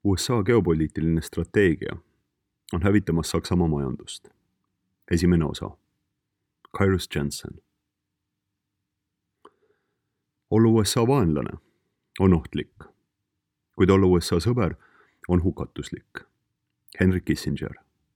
USA geopoliitiline strateegia on hävitamas Saksamaa majandust. Esimene osa. Cyrus Jensen. Olla USA vaenlane on ohtlik, kuid olla USA sõber on hukatuslik. Henry Kissinger.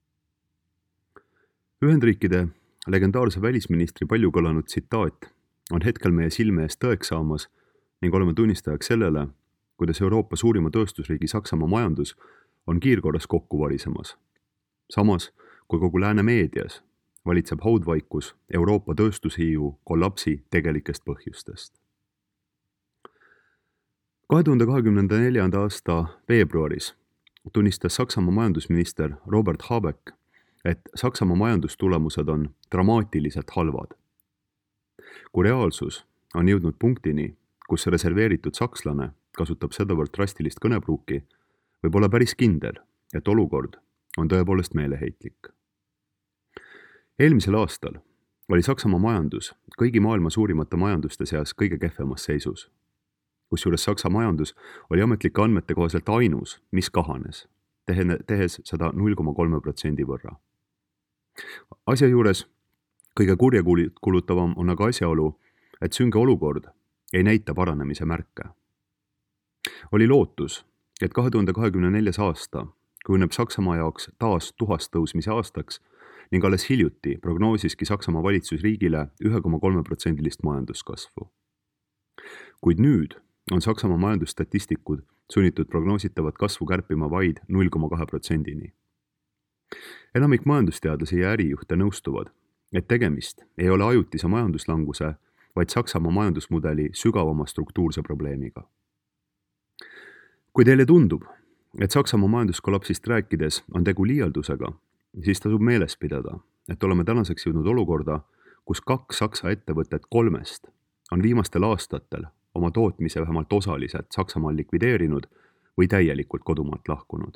Ühendriikide legendaarse välisministri palju kõlanud tsitaat on hetkel meie silme ees tõeks saamas ning oleme tunnistajaks sellele, kuidas Euroopa suurima tööstusriigi Saksamaa majandus on kiirkorras kokku varisemas. Samas, kui kogu lääne meedias valitseb haudvaikus Euroopa tööstushiiu kollapsi tegelikest põhjustest. 2024. aasta veebruaris tunnistas Saksamaa majandusminister Robert Habeck, et Saksamaa majandustulemused on dramaatiliselt halvad. Kui reaalsus on jõudnud punktini, kus reserveeritud sakslane kasutab sedavõrd drastilist kõnepruuki, võib olla päris kindel, et olukord on tõepoolest meeleheitlik. Eelmisel aastal oli Saksamaa majandus kõigi maailma suurimate majanduste seas kõige kehvemas seisus, kusjuures Saksa majandus oli ametlike andmete kohaselt ainus, mis kahanes, tehes seda 0,3% võrra. Asja juures kõige kurjakulutavam on aga asjaolu, et sünge olukord ei näita paranemise märke. Oli lootus, et 2024. aasta kujuneb Saksamaa jaoks taas tuhastõusmise aastaks ning alles hiljuti prognoosiski Saksamaa valitsus riigile 1,3% majanduskasvu. Kuid nüüd on Saksamaa majandusstatistikud sunnitud prognoositavat kasvu kärpima vaid 0,2%-ni. Enamik majandusteadlasi ja ärijuhte nõustuvad, et tegemist ei ole ajutise majanduslanguse, vaid Saksamaa majandusmudeli sügavama struktuurse probleemiga. Kui teile tundub, et Saksamaa majanduskollapsist rääkides on tegu liialdusega, siis tasub meeles pidada, et oleme tänaseks jõudnud olukorda, kus 2 Saksa ettevõtet 3 on viimastel aastatel oma tootmise vähemalt osaliselt Saksamaal likvideerinud või täielikult kodumaalt lahkunud.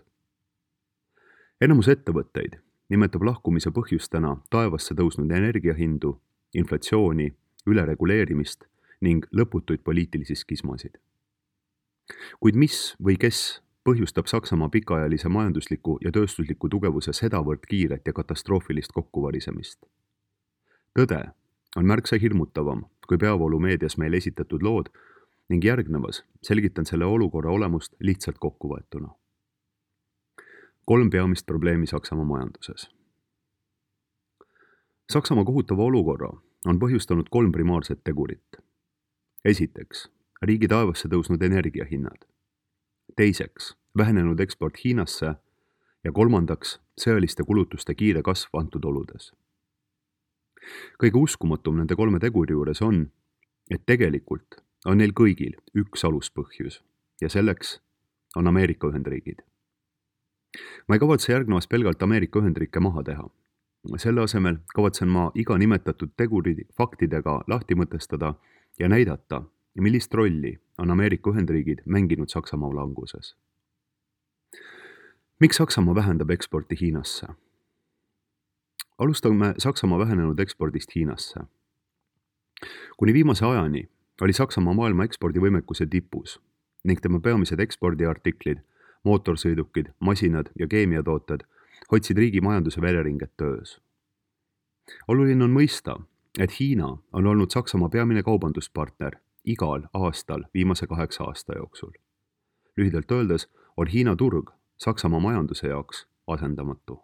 Enamus ettevõtteid nimetab lahkumise põhjustena taevasse tõusnud energiahindu, inflatsiooni, ülereguleerimist ning lõputuid poliitilisi skismasid. Kuid mis või kes põhjustab Saksamaa pikaajalise majandusliku ja tööstusliku tugevuse sedavõrd kiiret ja katastroofilist kokkuvarisemist? Tõde on märksa hirmutavam kui peavoolumeedias meile esitatud lood ning järgnevas selgitan selle olukorra olemust lihtsalt kokkuvõetuna. 3 peamist probleemi Saksamaa majanduses. Saksamaa kohutava olukorra on põhjustanud 3 primaarset tegurit. Esiteks, riigi taevasse tõusnud energiahinnad. Teiseks, vähenenud eksport Hiinasse ja 3. sõjaliste kulutuste kiire kasv antud oludes. Kõige uskumatum nende 3 teguri juures on, et tegelikult on neil kõigil üks aluspõhjus ja selleks on Ameerika Ühendriigid. Ma ei kavatse järgnevas pelgalt Ameerika Ühendriike maha teha. Selle asemel kavatsen ma iga nimetatud teguri faktidega lahti mõtestada ja näidata, millist rolli on Ameerika Ühendriigid mänginud Saksamaa languses. Miks Saksamaa vähendab eksporti Hiinasse? Alustame Saksamaa vähenenud ekspordist Hiinasse. Kuni viimase ajani oli Saksamaa maailma ekspordivõimekuse tipus ning tema peamised ekspordiartiklid, mootorsõidukid, masinad ja keemiatooted hoidsid riigi majanduse vereringet töös. Oluline on mõista, et Hiina on olnud Saksamaa peamine kaubanduspartner igal aastal viimase 8 aasta jooksul. Lühidalt öeldes on Hiina turg Saksamaa majanduse jaoks asendamatu.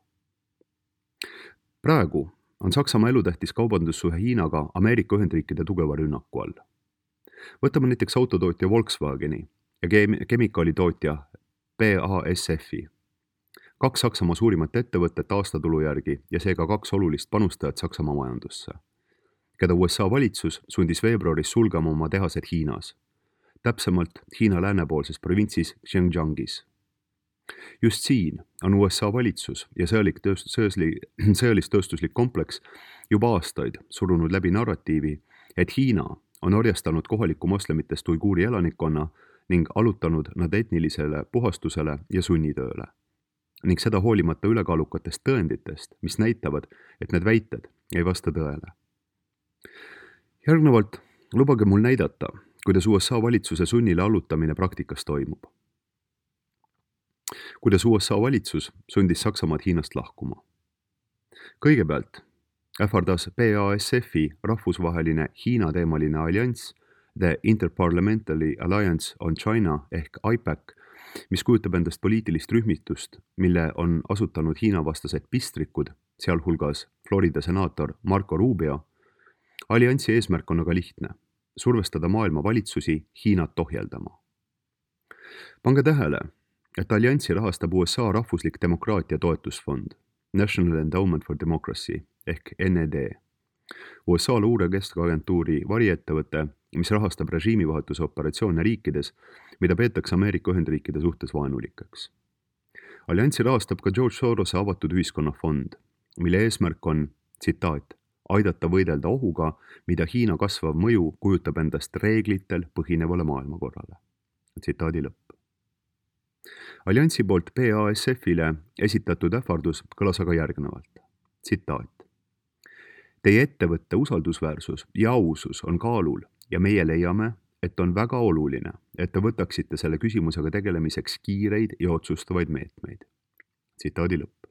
Praegu on Saksamaa elutähtis kaubandussuhe Hiinaga Ameerika Ühendriikide tugeva rünnaku all. Võtame näiteks autotootja Volkswageni ja kemikaalitootja BASF-i. 2 Saksamaa suurimat ettevõtet aastatulu järgi ja seega 2 olulist panustajat Saksamaa majandusse, keda USA valitsus sundis veebruaris sulgema oma tehased Hiinas, täpsemalt Hiina läänepoolses provintsis Xinjiangis. Just siin on USA valitsus ja sõjalis-tööstuslik kompleks juba aastaid surunud läbi narratiivi, et Hiina on orjastanud kohaliku moslemitest uiguuri elanikkonna ning allutanud nad etnilisele puhastusele ja sunnitööle. Ning seda hoolimata ülekaalukatest tõenditest, mis näitavad, et need väited ei vasta tõele. Järgnevalt lubage mul näidata, kuidas USA valitsuse sunnile allutamine praktikas toimub. kuidas USA valitsus sundis Saksamaad Hiinast lahkuma. Kõigepealt ähvardas BASF-i rahvusvaheline Hiina-teemaline allianss The Interparliamentary Alliance on China ehk IPAC, mis kujutab endast poliitilist rühmitust, mille on asutanud Hiina-vastased pistrikud, sealhulgas Florida senaator Marco Rubio. Alliansi eesmärk on aga lihtne: survestada maailma valitsusi Hiinat ohjeldama. Pange tähele, et alliansi rahastab USA rahvuslik demokraatia toetusfond National Endowment for Democracy ehk NED. USA luurekeskusagentuuri variettevõte, mis rahastab režiimivahetuse operatsioone riikides, mida peetakse Ameerika Ühendriikide suhtes vaenulikeks. Alliansi rahastab ka George Sorose avatud ühiskonna fond, mille eesmärk on, tsitaat, aidata võidelda ohuga, mida Hiina kasvav mõju kujutab endast reeglitel põhinevale maailmakorrale. Tsitaadi lõpp. Alliansi poolt BASF-ile esitatud ähvardus kõlas aga järgnevalt. Tsitaat. Teie ettevõtte usaldusväärsus ja ausus on kaalul ja meie leiame, et on väga oluline, et te võtaksite selle küsimusega tegelemiseks kiireid ja otsustavaid meetmeid. Tsitaadi lõpp.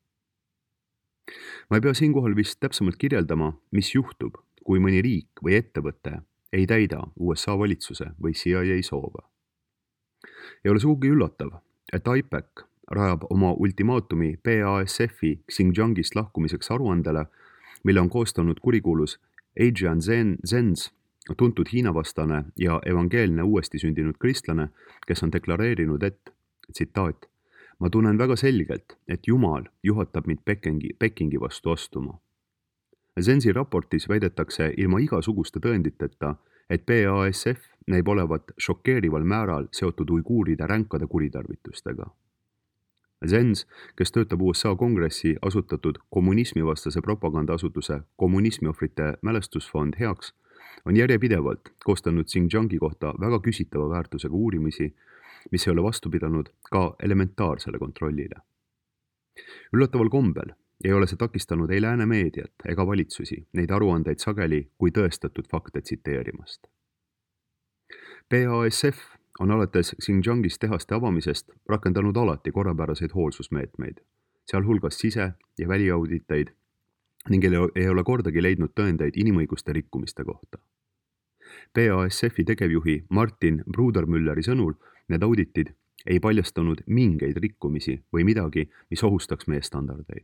Ma ei pea siinkohal vist täpsemalt kirjeldama, mis juhtub, kui mõni riik või ettevõte ei täida USA valitsuse või CIA soove. Ei ole sugugi üllatav, et IPAC rajab oma ultimaatumi BASF-i Xinjiangist lahkumiseks aruandele, mille on koostanud kurikuulus Adrian Zenz, tuntud Hiina-vastane ja evangeelne uuesti sündinud kristlane, kes on deklareerinud, et, tsitaat, ma tunnen väga selgelt, et Jumal juhatab mind Pekingi vastu astuma. Zenzi raportis väidetakse ilma igasuguste tõenditeta, et BASF näib olevat šokeerival määral seotud uiguuride ränkade kuritarvitustega. Zenz, kes töötab USA kongressi asutatud kommunismivastase propagandaasutuse kommunismiohvrite mälestusfond heaks, on järjepidevalt koostanud Xinjiangi kohta väga küsitava väärtusega uurimisi, mis ei ole vastu pidanud ka elementaarsele kontrollile. Üllataval kombel ei ole see takistanud ei lääne meediat ega valitsusi neid aruandeid sageli kui tõestatud fakte tsiteerimast. BASF on alates Xinjiangis tehaste avamisest rakendanud alati korrapäraseid hoolsusmeetmeid, sealhulgas sise- ja väliauditeid, ning ei ole kordagi leidnud tõendeid inimõiguste rikkumiste kohta. BASF-i tegevjuhi Martin Brudermülleri sõnul need auditid ei paljastanud mingeid rikkumisi või midagi, mis ohustaks meie standardeid.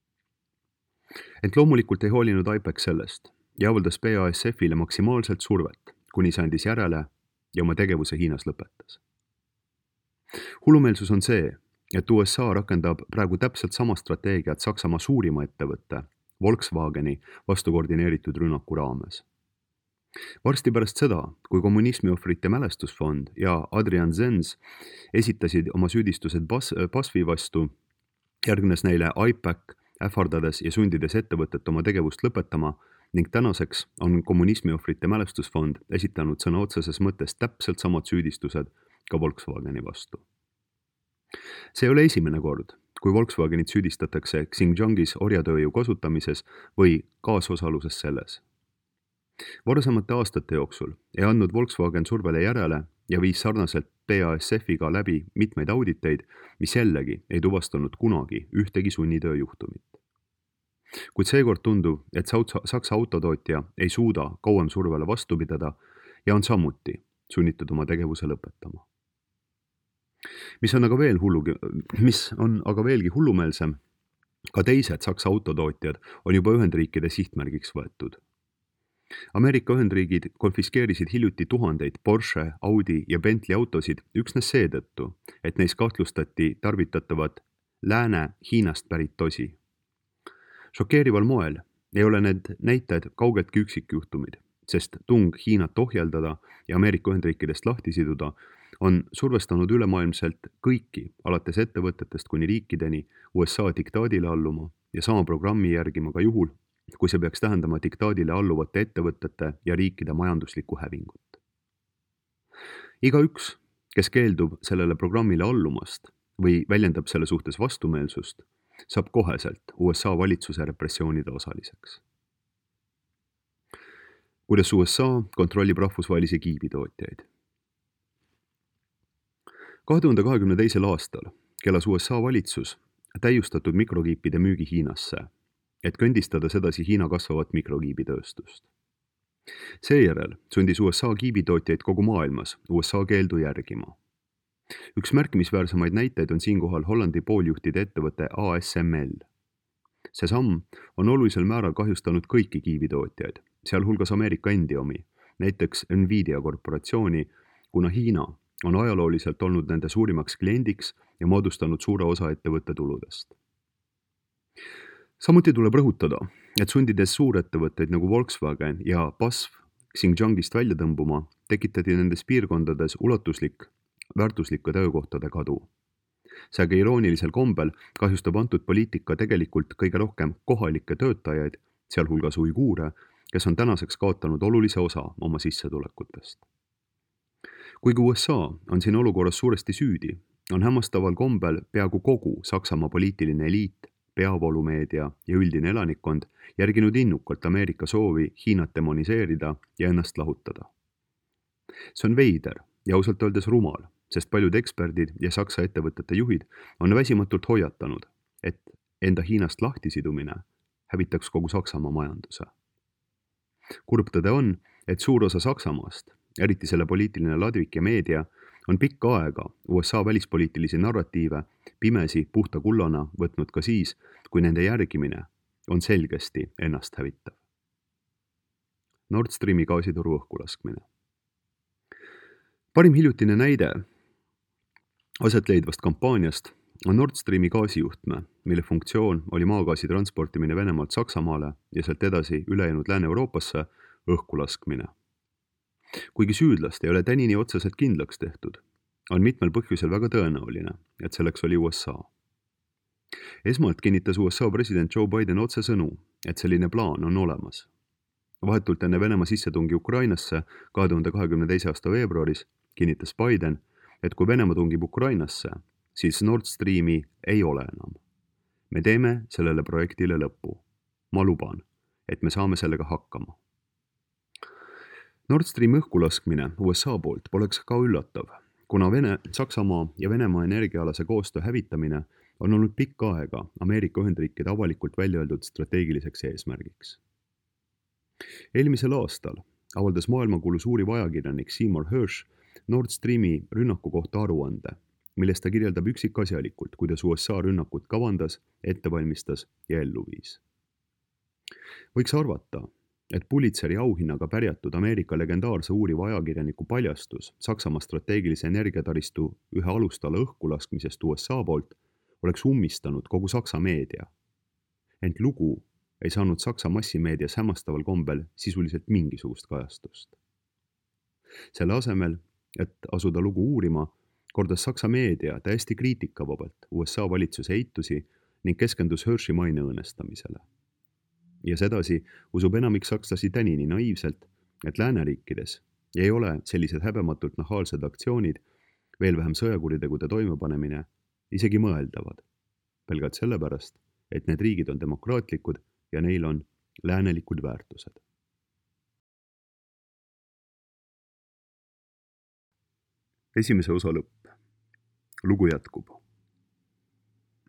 Ent loomulikult ei hoolinud IPAC sellest ja avaldas BASF-ile maksimaalselt survet, kuni see andis järele ja oma tegevuse Hiinas lõpetas. Hullumeelsus on see, et USA rakendab praegu täpselt sama strateegiat Saksamaa suurima ettevõtte, Volkswageni vastu koordineeritud rünnaku raames. Varsti pärast seda, kui kommunismiohvrite mälestusfond ja Adrian Zenz esitasid oma süüdistused BASF-i vastu, järgnes neile IPAC ähvardades ja sundides ettevõtet oma tegevust lõpetama ning tänaseks on kommunismiohvrite mälestusfond esitanud sõna otseses mõttes täpselt samad süüdistused ka Volkswageni vastu. See ei ole esimene kord, kui Volkswagenit süüdistatakse Xinjiangis orjatööjõu kasutamises või kaasosaluses selles. Varasemate aastate jooksul ei andnud Volkswagen survele järele ja viis sarnaselt BASF-iga läbi mitmeid auditeid, mis jällegi ei tuvastanud kunagi ühtegi sunnitöö juhtumit. Kuid seekord tundub, et Saksa autotootja ei suuda kauem survele vastu pidada ja on samuti sunnitud oma tegevuse lõpetama. Mis on aga veelgi hullumeelsem, ka teised Saksa autotootjad on juba Ühendriikide sihtmärgiks võetud. Ameerika Ühendriigid konfiskeerisid hiljuti tuhandeid Porsche, Audi ja Bentley autosid üksnes seetõttu, et neis kahtlustati tarvitatavat lääne Hiinast pärit tosi. Šokeerival moel ei ole need näitajad kaugeltki üksikjuhtumid, sest tung Hiinat ohjeldada ja Ameerika Ühendriikidest lahti siduda on survestanud ülemaailmselt kõiki, alates ettevõtetest kuni riikideni, USA diktaadile alluma ja sama programmi järgima ka juhul, kui see peaks tähendama diktaadile alluvate ettevõtete ja riikide majanduslikku hävingut. Igaüks, kes keeldub sellele programmile allumast või väljendab selle suhtes vastumeelsust, saab koheselt USA valitsuse repressioonide osaliseks. Kuidas USA kontrollib rahvusvahelisi kiibitootjaid? 2022. aastal keelas USA valitsus täiustatud mikrokiipide müügi Hiinasse, et kõndistada sedasi Hiina kasvavat mikrokiibitööstust. Seejärel sundis USA kiibitootjaid kogu maailmas USA keeldu järgima. Üks märkimisväärsemaid näiteid on siinkohal Hollandi pooljuhtide ettevõte ASML. See samm on olulisel määral kahjustanud kõiki kiibitootjaid, sealhulgas Ameerika endi omi, näiteks Nvidia korporatsiooni, kuna Hiina on ajalooliselt olnud nende suurimaks kliendiks ja moodustanud suure osa ettevõtte tuludest. Samuti tuleb rõhutada, et sundides suurettevõtteid nagu Volkswagen ja BASF Xinjiangist välja tõmbuma, tekitati nendes piirkondades ulatuslik väärtuslike töökohtade kadu. Seega iroonilisel kombel kahjustab antud poliitika tegelikult kõige rohkem kohalikke töötajaid, sealhulgas uiguure, kes on tänaseks kaotanud olulise osa oma sissetulekutest. Kuigi USA on siin olukorras suuresti süüdi, on hämmastaval kombel peaaegu kogu Saksamaa poliitiline eliit, peavoolumeedia ja üldine elanikkond järginud innukalt Ameerika soovi Hiinat demoniseerida ja ennast lahutada. See on veider ja ausalt öeldes rumal, sest paljud eksperdid ja Saksa ettevõtete juhid on väsimatult hoiatanud, et enda Hiinast lahtisidumine hävitaks kogu Saksamaa majanduse. Kurb tõde on, et suur osa Saksamaast, eriti selle poliitiline ladvik ja meedia, on pikka aega USA välispoliitilisi narratiive pimesi puhta kullana võtnud ka siis, kui nende järgimine on selgesti ennast hävitav. Nord Streami gaasitoru õhkulaskmine. Parim hiljutine näide aset leidvast kampaaniast on Nord Streami gaasijuhtme, mille funktsioon oli maagaasi transportimine Venemaalt Saksamaale ja sealt edasi ülejäänud Lääne-Euroopasse õhkulaskmine. Kuigi süüdlast ei ole tänini otseselt kindlaks tehtud, on mitmel põhjusel väga tõenäoline, et selleks oli USA. Esmalt kinnitas USA president Joe Biden otsesõnu, et selline plaan on olemas. Vahetult enne Venemaa sissetungi Ukrainasse 2022. aasta veebruaris kinnitas Biden, et kui Venemaa tungib Ukrainasse, siis Nord Streami ei ole enam. Me teeme sellele projektile lõppu. Ma luban, et me saame sellega hakkama. Nord Streami õhkulaskmine USA poolt poleks ka üllatav, kuna Saksamaa ja Venemaa energiaalase koostöö hävitamine on olnud pikka aega Ameerika Ühendriikide avalikult välja öeldud strateegiliseks eesmärgiks. Eelmisel aastal avaldas maailmakuulus uuriv ajakirjanik Seymour Hersh Nord Streami rünnaku kohta aruande, milles ta kirjeldab üksikasjalikult, kuidas USA rünnakut kavandas, ette valmistas ja ellu viis. Võiks arvata, et Pulitzeri auhinnaga pärjatud Ameerika legendaarse uuriva ajakirjaniku paljastus Saksamaa strateegilise energiataristu ühe alustala õhkulaskmisest USA poolt oleks ummistanud kogu Saksa meedia. Ent lugu ei saanud Saksa massimeedias hämmastaval kombel sisuliselt mingisugust kajastust. Selle asemel, et asuda lugu uurima, kordas Saksa meedia täiesti kriitikavabalt USA valitsuse eitusi ning keskendus Hershi maine õõnestamisele. Ja sedasi usub enamik sakslasi tänini naiivselt, et lääneriikides ei ole sellised häbematult nahaalsed aktsioonid, veel vähem sõjakuritegude toimepanemine, isegi mõeldavad, pelgalt sellepärast, et need riigid on demokraatlikud ja neil on läänelikud väärtused. Esimese osa lõpp. Lugu jätkub.